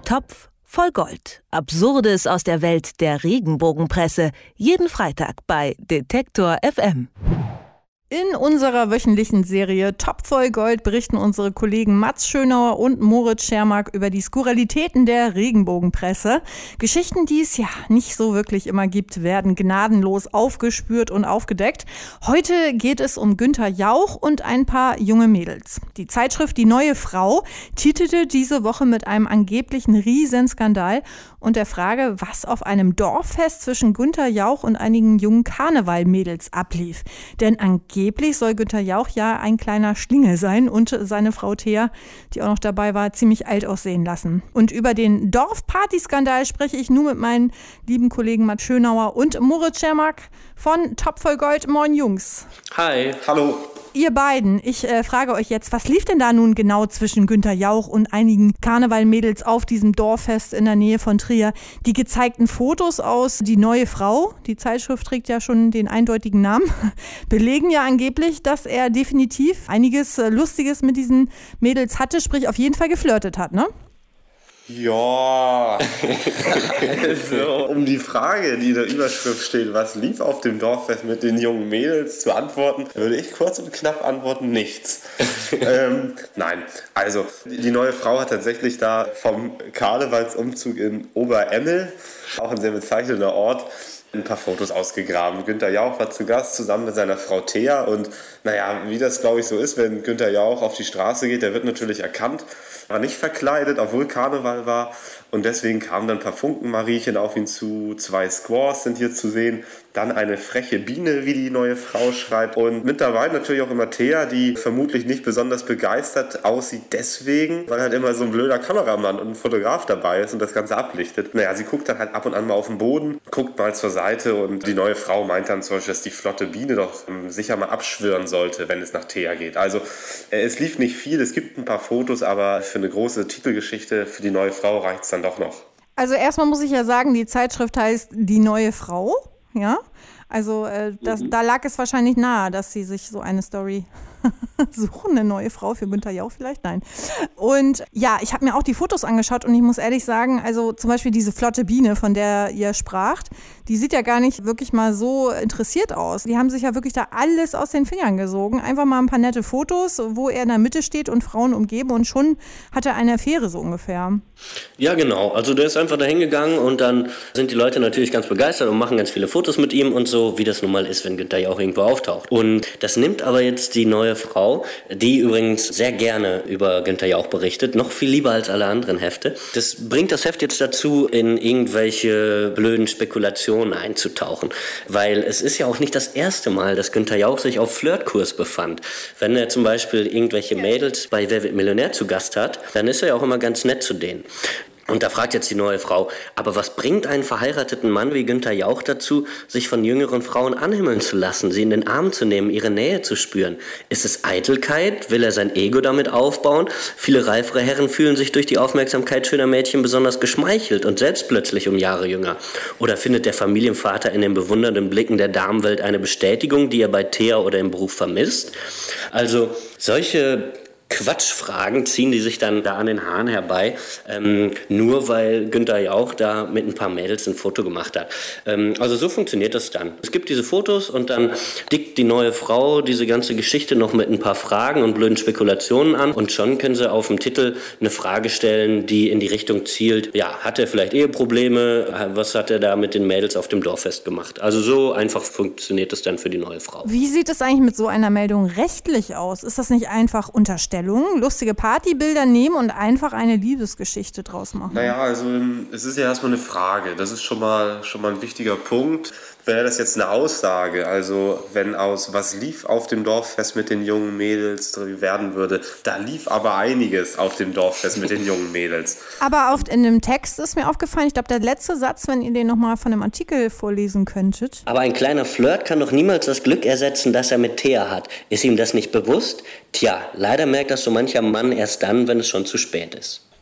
Topf voll Gold. Absurdes aus der Welt der Regenbogenpresse. Jeden Freitag bei Detektor FM. In unserer wöchentlichen Serie Topf voll Gold berichten unsere Kollegen Mats Schönauer und Moritz Schermack über die Skurrilitäten der Regenbogenpresse. Geschichten, die es ja nicht so wirklich immer gibt, werden gnadenlos aufgespürt und aufgedeckt. Heute geht es um Günther Jauch und ein paar junge Mädels. Die Zeitschrift Die Neue Frau titelte diese Woche mit einem angeblichen Riesenskandal und der Frage, was auf einem Dorffest zwischen Günther Jauch und einigen jungen Karnevalmädels ablief. Denn angeblich soll Günther Jauch ja ein kleiner Schlingel sein und seine Frau Thea, die auch noch dabei war, ziemlich alt aussehen lassen. Und über den Dorfparty-Skandal spreche ich nun mit meinen lieben Kollegen Mats Schönauer und Moritz Schermack von Topf voll Gold. Moin Jungs. Hi. Hallo. Ihr beiden, ich frage euch jetzt, was lief denn da nun genau zwischen Günther Jauch und einigen Karnevalmädels auf diesem Dorffest in der Nähe von Trier? Die gezeigten Fotos aus Die Neue Frau, die Zeitschrift trägt ja schon den eindeutigen Namen, belegen ja angeblich, dass er definitiv einiges Lustiges mit diesen Mädels hatte, sprich auf jeden Fall geflirtet hat, ne? Ja, also, um die Frage, die in der Überschrift steht, was lief auf dem Dorffest mit den jungen Mädels, zu antworten, würde ich kurz und knapp antworten, nichts. Nein, also die Neue Frau hat tatsächlich da vom Karnevalsumzug in Oberemmel, auch ein sehr bezeichnender Ort, ein paar Fotos ausgegraben. Günther Jauch war zu Gast zusammen mit seiner Frau Thea und naja, wie das glaube ich so ist, wenn Günther Jauch auf die Straße geht, der wird natürlich erkannt, war nicht verkleidet, obwohl Karneval war und deswegen kamen dann ein paar Funkenmariechen auf ihn zu, 2 Squaws sind hier zu sehen, dann eine freche Biene, wie die Neue Frau schreibt und mit dabei natürlich auch immer Thea, die vermutlich nicht besonders begeistert aussieht deswegen, weil halt immer so ein blöder Kameramann und ein Fotograf dabei ist und das Ganze ablichtet. Naja, sie guckt dann halt ab und an mal auf den Boden, guckt mal zur Seite und die Neue Frau meint dann zum Beispiel, dass die flotte Biene doch sicher mal abschwören sollte, wenn es nach Thea geht. Also es lief nicht viel, es gibt ein paar Fotos, aber für eine große Titelgeschichte für die Neue Frau reicht es dann doch noch. Also erstmal muss ich ja sagen, die Zeitschrift heißt Die Neue Frau, ja? Also da lag es wahrscheinlich nahe, dass sie sich so eine Story suchen, eine neue Frau für Günther Jauch vielleicht? Nein. Und ja, ich habe mir auch die Fotos angeschaut und ich muss ehrlich sagen, also zum Beispiel diese flotte Biene, von der ihr spracht, die sieht ja gar nicht wirklich mal so interessiert aus. Die haben sich ja wirklich da alles aus den Fingern gesogen. Einfach mal ein paar nette Fotos, wo er in der Mitte steht und Frauen umgeben und schon hat er eine Affäre so ungefähr. Ja, genau. Also der ist einfach da hingegangen und dann sind die Leute natürlich ganz begeistert und machen ganz viele Fotos mit ihm und so, wie das nun mal ist, wenn Günther Jauch irgendwo auftaucht. Und das nimmt aber jetzt die Neue Frau, die übrigens sehr gerne über Günther Jauch berichtet, noch viel lieber als alle anderen Hefte. Das bringt das Heft jetzt dazu, in irgendwelche blöden Spekulationen einzutauchen, weil es ist ja auch nicht das erste Mal, dass Günther Jauch sich auf Flirtkurs befand. Wenn er zum Beispiel irgendwelche Mädels bei Wer wird Millionär zu Gast hat, dann ist er ja auch immer ganz nett zu denen. Und da fragt jetzt die Neue Frau, aber was bringt einen verheirateten Mann wie Günther Jauch dazu, sich von jüngeren Frauen anhimmeln zu lassen, sie in den Arm zu nehmen, ihre Nähe zu spüren? Ist es Eitelkeit? Will er sein Ego damit aufbauen? Viele reifere Herren fühlen sich durch die Aufmerksamkeit schöner Mädchen besonders geschmeichelt und selbst plötzlich um Jahre jünger. Oder findet der Familienvater in den bewundernden Blicken der Damenwelt eine Bestätigung, die er bei Thea oder im Beruf vermisst? Also solche Quatschfragen ziehen die sich dann da an den Haaren herbei, nur weil Günther Jauch da mit ein paar Mädels ein Foto gemacht hat. Also so funktioniert das dann. Es gibt diese Fotos und dann dickt die Neue Frau diese ganze Geschichte noch mit ein paar Fragen und blöden Spekulationen an und schon können sie auf dem Titel eine Frage stellen, die in die Richtung zielt, ja, hat er vielleicht Eheprobleme, was hat er da mit den Mädels auf dem Dorffest gemacht? Also so einfach funktioniert das dann für die Neue Frau. Wie sieht es eigentlich mit so einer Meldung rechtlich aus? Ist das nicht einfach Unterstellung? Lustige Partybilder nehmen und einfach eine Liebesgeschichte draus machen? Naja, also es ist ja erstmal eine Frage. Das ist schon mal ein wichtiger Punkt. Wäre das jetzt eine Aussage, also wenn aus was lief auf dem Dorffest mit den jungen Mädels werden würde, da lief aber einiges auf dem Dorffest mit den jungen Mädels. Aber oft in dem Text ist mir aufgefallen, ich glaube der letzte Satz, wenn ihr den nochmal von dem Artikel vorlesen könntet. Aber ein kleiner Flirt kann doch niemals das Glück ersetzen, das er mit Thea hat. Ist ihm das nicht bewusst? Tja, leider merkt das so mancher Mann erst dann, wenn es schon zu spät ist.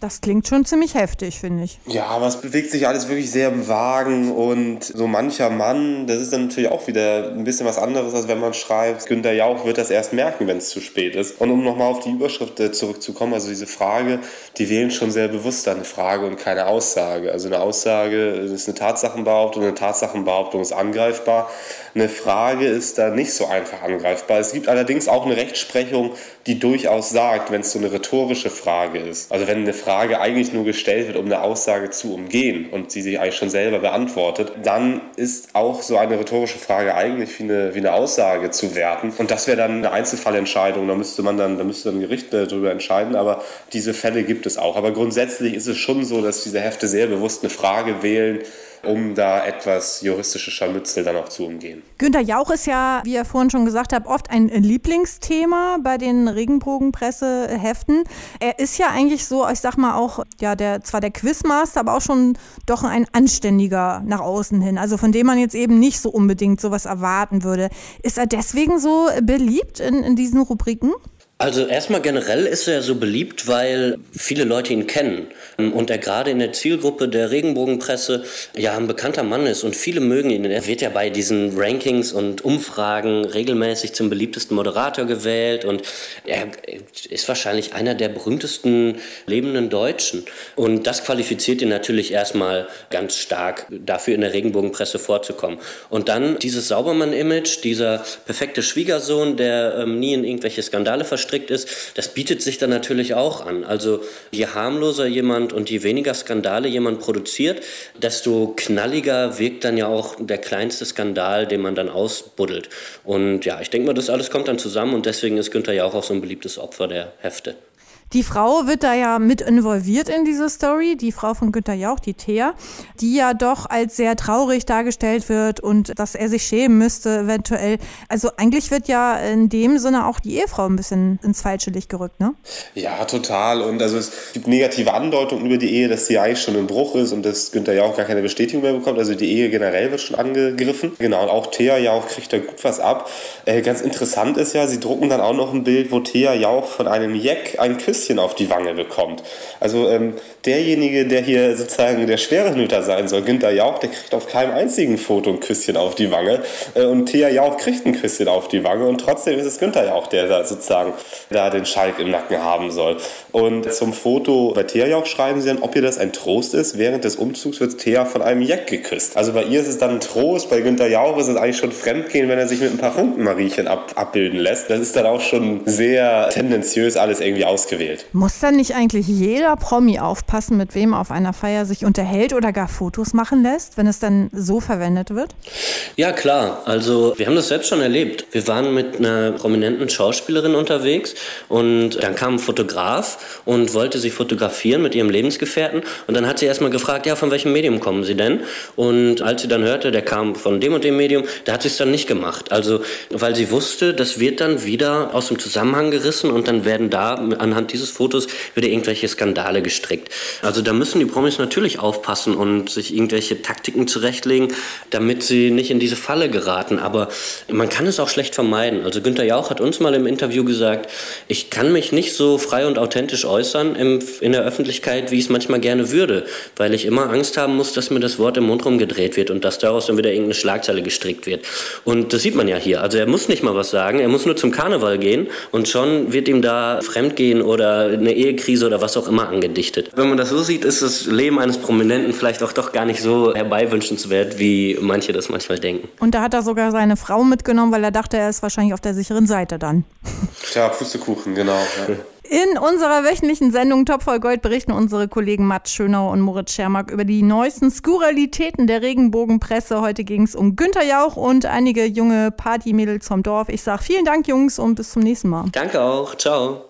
Das klingt schon ziemlich heftig, finde ich. Ja, aber es bewegt sich alles wirklich sehr im Wagen und so mancher Mann, das ist dann natürlich auch wieder ein bisschen was anderes, als wenn man schreibt, Günther Jauch wird das erst merken, wenn es zu spät ist. Und um nochmal auf die Überschrift zurückzukommen, also diese Frage, die wählen schon sehr bewusst eine Frage und keine Aussage. Also eine Aussage ist eine Tatsachenbehauptung, eine Tatsachenbehauptung ist angreifbar. Eine Frage ist da nicht so einfach angreifbar. Es gibt allerdings auch eine Rechtsprechung, die durchaus sagt, wenn es so eine rhetorische Frage ist, also wenn eine Frage eigentlich nur gestellt wird, um eine Aussage zu umgehen und sie sich eigentlich schon selber beantwortet, dann ist auch so eine rhetorische Frage eigentlich wie eine Aussage zu werten. Und das wäre dann eine Einzelfallentscheidung, da müsste dann ein Gericht darüber entscheiden, aber diese Fälle gibt es auch. Aber grundsätzlich ist es schon so, dass diese Hefte sehr bewusst eine Frage wählen, um da etwas juristische Scharmützel dann auch zu umgehen. Günther Jauch ist ja, wie ihr vorhin schon gesagt habt, oft ein Lieblingsthema bei den Regenbogenpresseheften. Er ist ja eigentlich so, ich sag mal auch, ja, zwar der Quizmaster, aber auch schon doch ein Anständiger nach außen hin. Also von dem man jetzt eben nicht so unbedingt sowas erwarten würde. Ist er deswegen so beliebt in diesen Rubriken? Also erstmal generell ist er so beliebt, weil viele Leute ihn kennen und er gerade in der Zielgruppe der Regenbogenpresse ja ein bekannter Mann ist und viele mögen ihn. Er wird ja bei diesen Rankings und Umfragen regelmäßig zum beliebtesten Moderator gewählt und er ist wahrscheinlich einer der berühmtesten lebenden Deutschen. Und das qualifiziert ihn natürlich erstmal ganz stark dafür, in der Regenbogenpresse vorzukommen. Und dann dieses Saubermann-Image, dieser perfekte Schwiegersohn, der nie in irgendwelche Skandale verstrickt ist, das bietet sich dann natürlich auch an. Also je harmloser jemand und je weniger Skandale jemand produziert, desto knalliger wirkt dann ja auch der kleinste Skandal, den man dann ausbuddelt. Und ja, ich denke mal, das alles kommt dann zusammen und deswegen ist Günther Jauch auch so ein beliebtes Opfer der Hefte. Die Frau wird da ja mit involviert in diese Story, die Frau von Günther Jauch, die Thea, die ja doch als sehr traurig dargestellt wird und dass er sich schämen müsste eventuell. Also eigentlich wird ja in dem Sinne auch die Ehefrau ein bisschen ins falsche Licht gerückt, ne? Ja, total. Und also es gibt negative Andeutungen über die Ehe, dass die eigentlich schon im Bruch ist und dass Günther Jauch gar keine Bestätigung mehr bekommt. Also die Ehe generell wird schon angegriffen. Genau, und auch Thea Jauch kriegt da gut was ab. Ganz interessant ist ja, sie drucken dann auch noch ein Bild, wo Thea Jauch von einem Jeck ein Küsschen auf die Wange bekommt. Also derjenige, der hier sozusagen der Schwerenöter sein soll, Günther Jauch, der kriegt auf keinem einzigen Foto ein Küsschen auf die Wange und Thea Jauch kriegt ein Küsschen auf die Wange und trotzdem ist es Günther Jauch, der da sozusagen den Schalk im Nacken haben soll. Und zum Foto bei Thea Jauch schreiben sie dann, ob ihr das ein Trost ist. Während des Umzugs wird Thea von einem Jeck geküsst. Also bei ihr ist es dann ein Trost, bei Günther Jauch ist es eigentlich schon Fremdgehen, wenn er sich mit ein paar Funkenmariechen abbilden lässt. Das ist dann auch schon sehr tendenziös alles irgendwie ausgewählt. Muss dann nicht eigentlich jeder Promi aufpassen, mit wem er auf einer Feier sich unterhält oder gar Fotos machen lässt, wenn es dann so verwendet wird? Ja, klar. Also wir haben das selbst schon erlebt. Wir waren mit einer prominenten Schauspielerin unterwegs und dann kam ein Fotograf und wollte sie fotografieren mit ihrem Lebensgefährten und dann hat sie erstmal gefragt, ja, von welchem Medium kommen Sie denn? Und als sie dann hörte, der kam von dem und dem Medium, da hat sie es dann nicht gemacht. Also, weil sie wusste, das wird dann wieder aus dem Zusammenhang gerissen und dann werden da anhand dieses Fotos wieder irgendwelche Skandale gestrickt. Also da müssen die Promis natürlich aufpassen und sich irgendwelche Taktiken zurechtlegen, damit sie nicht in diese Falle geraten. Aber man kann es auch schlecht vermeiden. Also Günther Jauch hat uns mal im Interview gesagt, ich kann mich nicht so frei und authentisch äußern in der Öffentlichkeit, wie ich es manchmal gerne würde, weil ich immer Angst haben muss, dass mir das Wort im Mund rumgedreht wird und dass daraus dann wieder irgendeine Schlagzeile gestrickt wird. Und das sieht man ja hier. Also er muss nicht mal was sagen, er muss nur zum Karneval gehen und schon wird ihm da Fremdgehen oder eine Ehekrise oder was auch immer angedichtet. Wenn man das so sieht, ist das Leben eines Prominenten vielleicht auch doch gar nicht so herbeiwünschenswert, wie manche das manchmal denken. Und da hat er sogar seine Frau mitgenommen, weil er dachte, er ist wahrscheinlich auf der sicheren Seite dann. Tja, Pustekuchen, genau. Ja. In unserer wöchentlichen Sendung Top voll Gold berichten unsere Kollegen Mats Schönauer und Moritz Schermack über die neuesten Skurrilitäten der Regenbogenpresse. Heute ging es um Günther Jauch und einige junge Partymädels vom Dorf. Ich sage vielen Dank, Jungs, und bis zum nächsten Mal. Danke auch. Ciao.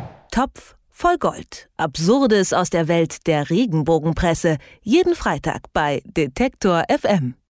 Topf voll Gold. Absurdes aus der Welt der Regenbogenpresse. Jeden Freitag bei Detektor FM.